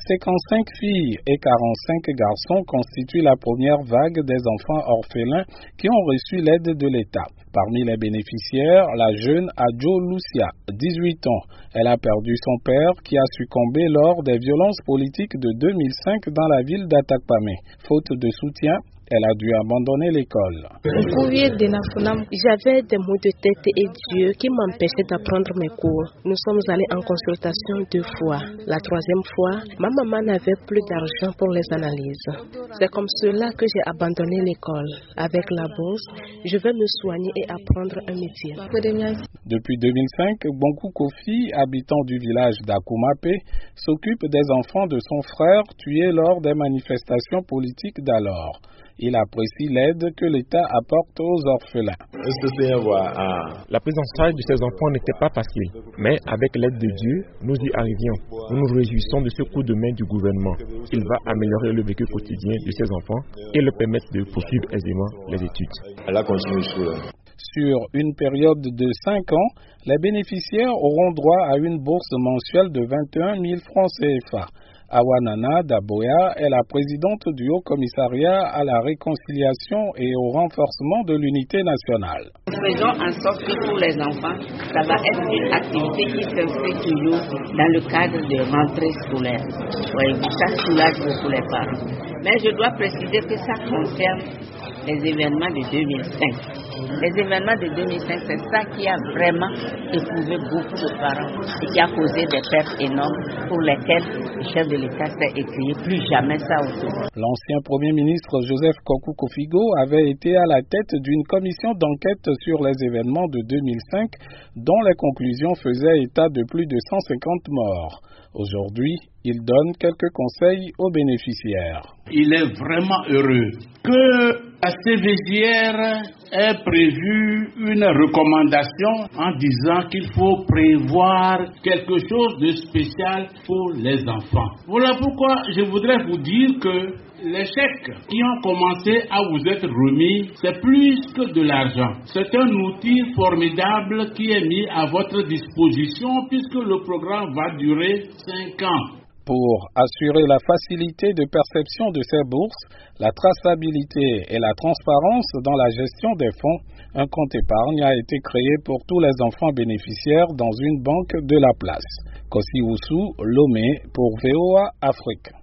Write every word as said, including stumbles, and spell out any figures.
cinquante-cinq filles et quarante-cinq garçons constituent la première vague des enfants orphelins qui ont reçu l'aide de l'État. Parmi les bénéficiaires, la jeune Adjo Lucia, dix-huit ans. Elle a perdu son père qui a succombé lors des violences politiques de deux mille cinq dans la ville d'Atakpamé. Faute de soutien, elle a dû abandonner l'école. J'avais des maux de tête et d'yeux qui m'empêchaient d'apprendre mes cours. Nous sommes allés en consultation deux fois. La troisième fois, ma maman n'avait plus d'argent pour les analyses. C'est comme cela que j'ai abandonné l'école. Avec la bourse, je vais me soigner et apprendre un métier. Depuis deux mille cinq, Bonkou Kofi, habitant du village d'Akoumapé, s'occupe des enfants de son frère tués lors des manifestations politiques d'alors. Il apprécie l'aide que l'État apporte aux orphelins. La prise en charge de ces enfants n'était pas facile, mais avec l'aide de Dieu, nous y arrivions. Nous nous réjouissons de ce coup de main du gouvernement. Il va améliorer le vécu quotidien de ces enfants et leur permettre de poursuivre aisément les études. Sur une période de cinq ans, les bénéficiaires auront droit à une bourse mensuelle de vingt et un mille francs C F A. Awanana Daboya est la présidente du Haut Commissariat à la réconciliation et au renforcement de l'unité nationale. Faisons en sorte que pour les enfants, ça va être une activité qui s'inscrit toujours dans le cadre de rentrée scolaire. Oui, ça soulage beaucoup les parents. Mais je dois préciser que ça concerne les événements de deux mille cinq. Les événements de deux mille cinq, c'est ça qui a vraiment éprouvé beaucoup de parents et qui a causé des pertes énormes pour lesquelles le chef de l'État s'est écrié plus jamais ça autour. L'ancien Premier ministre Joseph Kokou Kofigo avait été à la tête d'une commission d'enquête sur les événements de deux mille cinq dont les conclusions faisaient état de plus de cent cinquante morts. Aujourd'hui, il donne quelques conseils aux bénéficiaires. Il est vraiment heureux que la C V J R ait prévu une recommandation en disant qu'il faut prévoir quelque chose de spécial pour les enfants. Voilà pourquoi je voudrais vous dire que les chèques qui ont commencé à vous être remis, c'est plus que de l'argent. C'est un outil formidable qui est mis à votre disposition puisque le programme va durer cinq ans. Pour assurer la facilité de perception de ces bourses, la traçabilité et la transparence dans la gestion des fonds, un compte épargne a été créé pour tous les enfants bénéficiaires dans une banque de la place. Kossi Oussou, Lomé, pour V O A Afrique.